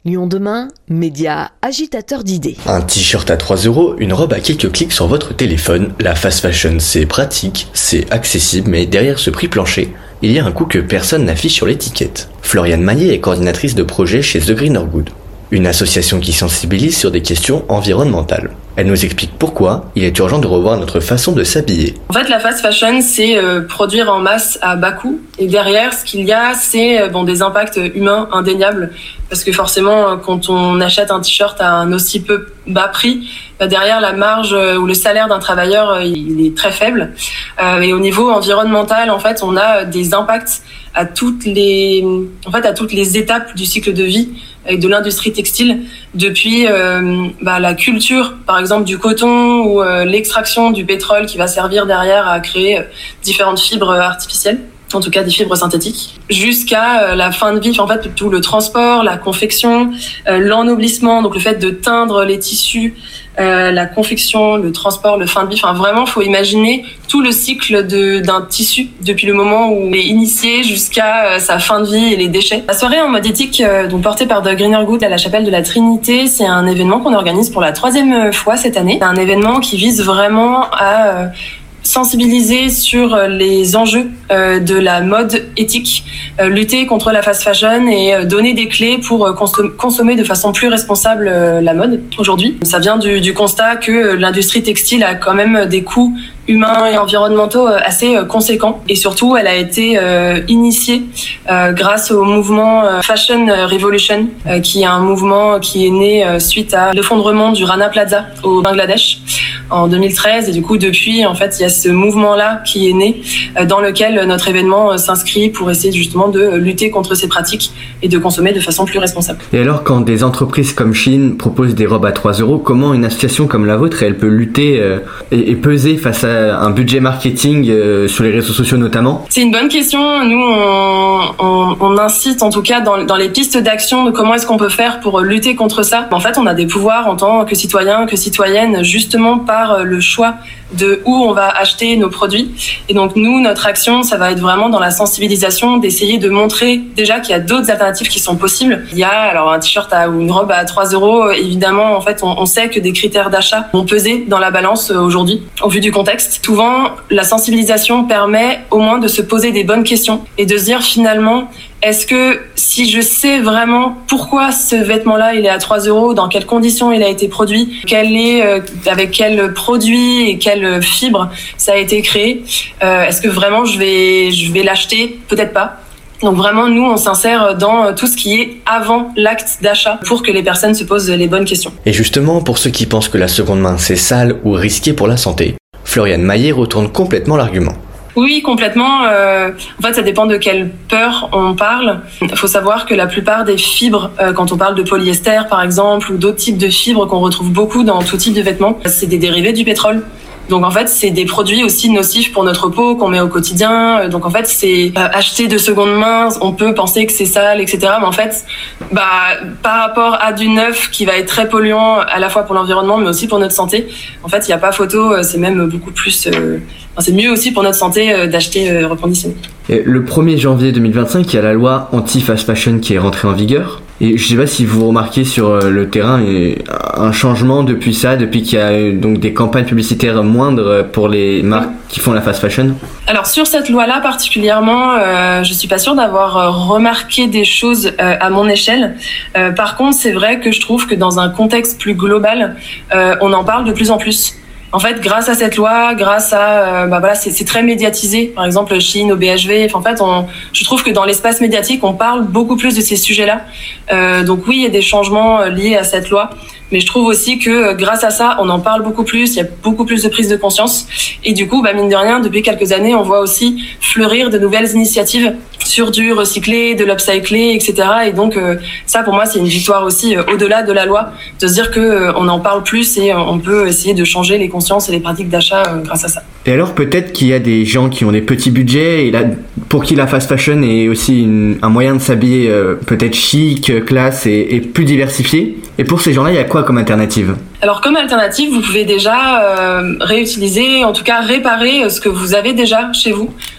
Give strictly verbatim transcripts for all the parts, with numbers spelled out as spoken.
Lyon demain, média agitateur d'idées. Un t-shirt à trois euros, une robe à quelques clics sur votre téléphone. La fast fashion, c'est pratique, c'est accessible, mais derrière ce prix plancher, il y a un coût que personne n'affiche sur l'étiquette. Floriane Maillet est coordinatrice de projet chez The Greener Good, une association qui sensibilise sur des questions environnementales. Elle nous explique pourquoi il est urgent de revoir notre façon de s'habiller. En fait, la fast fashion, c'est euh, produire en masse à bas coût. Et derrière, ce qu'il y a, c'est euh, bon, des impacts humains indéniables. Parce que forcément, quand on achète un t-shirt à un aussi peu bas prix, bah derrière, la marge euh, ou le salaire d'un travailleur, euh, il est très faible. Euh, et au niveau environnemental, en fait, on a des impacts à toutes les, en fait, à toutes les étapes du cycle de vie de l'industrie textile, depuis euh, bah, la culture, par exemple du coton, ou euh, l'extraction du pétrole qui va servir derrière à créer euh, différentes fibres artificielles, en tout cas des fibres synthétiques, jusqu'à euh, la fin de vie, en fait tout le transport, la confection, euh, l'ennoblissement, donc le fait de teindre les tissus, euh, la confection, le transport, le fin de vie. Enfin vraiment, faut imaginer tout le cycle de, d'un tissu depuis le moment où il est initié jusqu'à euh, sa fin de vie et les déchets. La soirée en mode éthique, euh, donc portée par The Greener Good à la chapelle de la Trinité, c'est un événement qu'on organise pour la troisième fois cette année. C'est un événement qui vise vraiment à euh, sensibiliser sur les enjeux euh, de la mode éthique, euh, lutter contre la fast fashion et euh, donner des clés pour euh, consom- consommer de façon plus responsable euh, la mode aujourd'hui. Ça vient du, du constat que l'industrie textile a quand même des coûts humains et environnementaux assez conséquents. Et surtout, elle a été euh, initiée euh, grâce au mouvement euh, Fashion Revolution, euh, qui est un mouvement qui est né euh, suite à l'effondrement du Rana Plaza au Bangladesh en deux mille treize. Et du coup, depuis, en fait, il y a ce mouvement-là qui est né, euh, dans lequel notre événement euh, s'inscrit pour essayer justement de lutter contre ces pratiques et de consommer de façon plus responsable. Et alors, quand des entreprises comme Shein proposent des robes à trois euros, comment une association comme la vôtre, elle peut lutter euh, et, et peser face à un budget marketing euh, sur les réseaux sociaux notamment? C'est une bonne question. Nous, on, on, on incite en tout cas dans, dans les pistes d'action de comment est-ce qu'on peut faire pour lutter contre ça. En fait, on a des pouvoirs en tant que citoyens, que citoyennes, justement par le choix de où on va acheter nos produits. Et donc nous, notre action, ça va être vraiment dans la sensibilisation, d'essayer de montrer déjà qu'il y a d'autres alternatives qui sont possibles. Il y a alors un t-shirt à, ou une robe à trois euros. Évidemment, en fait, on, on sait que des critères d'achat vont peser dans la balance aujourd'hui, au vu du contexte. Souvent, la sensibilisation permet au moins de se poser des bonnes questions et de se dire finalement, est-ce que si je sais vraiment pourquoi ce vêtement-là il est à trois euros, dans quelles conditions il a été produit, quel est, euh, avec quel produit et quelle fibre ça a été créé, euh, est-ce que vraiment je vais, je vais l'acheter? Peut-être pas. Donc vraiment, nous, on s'insère dans tout ce qui est avant l'acte d'achat pour que les personnes se posent les bonnes questions. Et justement, pour ceux qui pensent que la seconde main c'est sale ou risqué pour la santé, Floriane Maillet retourne complètement l'argument. Oui, complètement. Euh, en fait, ça dépend de quelle peur on parle. Il faut savoir que la plupart des fibres, euh, quand on parle de polyester par exemple, ou d'autres types de fibres qu'on retrouve beaucoup dans tout type de vêtements, c'est des dérivés du pétrole. Donc en fait, c'est des produits aussi nocifs pour notre peau qu'on met au quotidien. Donc en fait, c'est euh, acheter de seconde main. On peut penser que c'est sale, et cetera. Mais en fait, bah par rapport à du neuf qui va être très polluant à la fois pour l'environnement, mais aussi pour notre santé. En fait, il n'y a pas photo. C'est même beaucoup plus. Euh, enfin, c'est mieux aussi pour notre santé euh, d'acheter euh, reconditionné. Et le premier janvier deux mille vingt-cinq, il y a la loi anti-fast fashion qui est rentrée en vigueur. Et je sais pas si vous remarquez sur le terrain un changement depuis ça, depuis qu'il y a donc des campagnes publicitaires moindres pour les marques qui font la fast fashion. Alors sur cette loi-là particulièrement, euh, je suis pas sûre d'avoir remarqué des choses euh, à mon échelle. Euh, par contre, c'est vrai que je trouve que dans un contexte plus global, euh, on en parle de plus en plus. En fait, grâce à cette loi, grâce à, euh, bah voilà, c'est, c'est très médiatisé. Par exemple, Shein, O B H V. En fait, on, je trouve que dans l'espace médiatique, on parle beaucoup plus de ces sujets-là. Euh, donc oui, il y a des changements liés à cette loi, mais je trouve aussi que grâce à ça, on en parle beaucoup plus. Il y a beaucoup plus de prise de conscience. Et du coup, bah mine de rien, depuis quelques années, on voit aussi fleurir de nouvelles initiatives sur du recyclé, de l'upcyclé, et cetera. Et donc euh, ça, pour moi, c'est une victoire aussi euh, au-delà de la loi, de se dire que euh, on en parle plus et euh, on peut essayer de changer les consciences et les pratiques d'achat euh, grâce à ça. Et alors peut-être qu'il y a des gens qui ont des petits budgets et là, pour qui la fast fashion est aussi une, un moyen de s'habiller euh, peut-être chic, classe et, et plus diversifié. Et pour ces gens-là, il y a quoi comme alternative? Alors comme alternative, vous pouvez déjà euh, réutiliser, en tout cas réparer ce que vous avez déjà chez vous.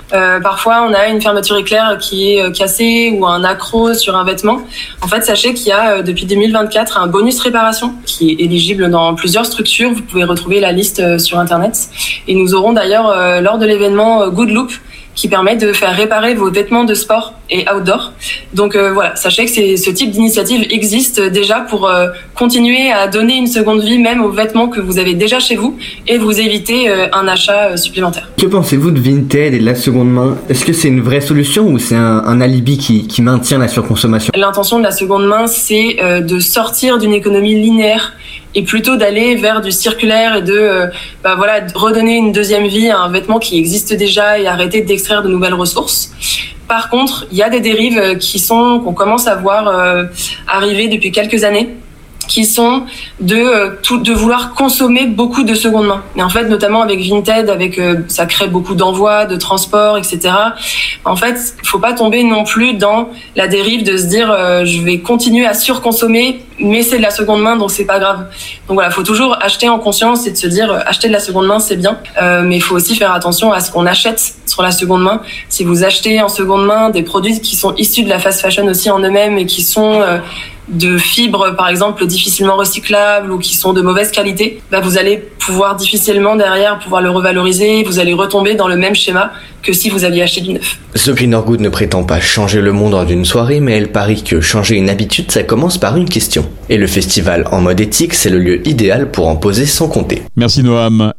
Euh, parfois, on a une fermeture éclair qui est cassée ou un accroc sur un vêtement. En fait, sachez qu'il y a depuis deux mille vingt-quatre un bonus réparation qui est éligible dans plusieurs structures. Vous pouvez retrouver la liste sur Internet. Et nous aurons d'ailleurs, euh, lors de l'événement Good Loop, qui permet de faire réparer vos vêtements de sport et outdoor. Donc euh, voilà, sachez que c'est, ce type d'initiative existe déjà pour euh, continuer à donner une seconde vie même aux vêtements que vous avez déjà chez vous et vous éviter euh, un achat euh, supplémentaire. Que pensez-vous de Vinted et de la seconde main ? Est-ce que c'est une vraie solution ou c'est un, un alibi qui, qui maintient la surconsommation ? L'intention de la seconde main, c'est euh, de sortir d'une économie linéaire et plutôt d'aller vers du circulaire et de euh, bah voilà, redonner une deuxième vie à un vêtement qui existe déjà et arrêter d'extraire de nouvelles ressources. Par contre, il y a des dérives qui sont qu'on commence à voir euh, arriver depuis quelques années, qui sont de euh, tout, de vouloir consommer beaucoup de seconde main. Et en fait, notamment avec Vinted, avec euh, ça crée beaucoup d'envois, de transports, et cetera. En fait, faut pas tomber non plus dans la dérive de se dire euh, je vais continuer à surconsommer, mais c'est de la seconde main, donc c'est pas grave. Donc voilà, faut toujours acheter en conscience et de se dire euh, acheter de la seconde main, c'est bien, euh, mais il faut aussi faire attention à ce qu'on achète sur la seconde main. Si vous achetez en seconde main des produits qui sont issus de la fast fashion aussi en eux-mêmes et qui sont euh, de fibres, par exemple, difficilement recyclables ou qui sont de mauvaise qualité, bah vous allez pouvoir difficilement derrière pouvoir le revaloriser, vous allez retomber dans le même schéma que si vous aviez acheté du neuf. The Cleaner Good ne prétend pas changer le monde en une soirée, mais elle parie que changer une habitude, ça commence par une question. Et le festival En Mode Éthique, c'est le lieu idéal pour en poser sans compter. Merci Noam.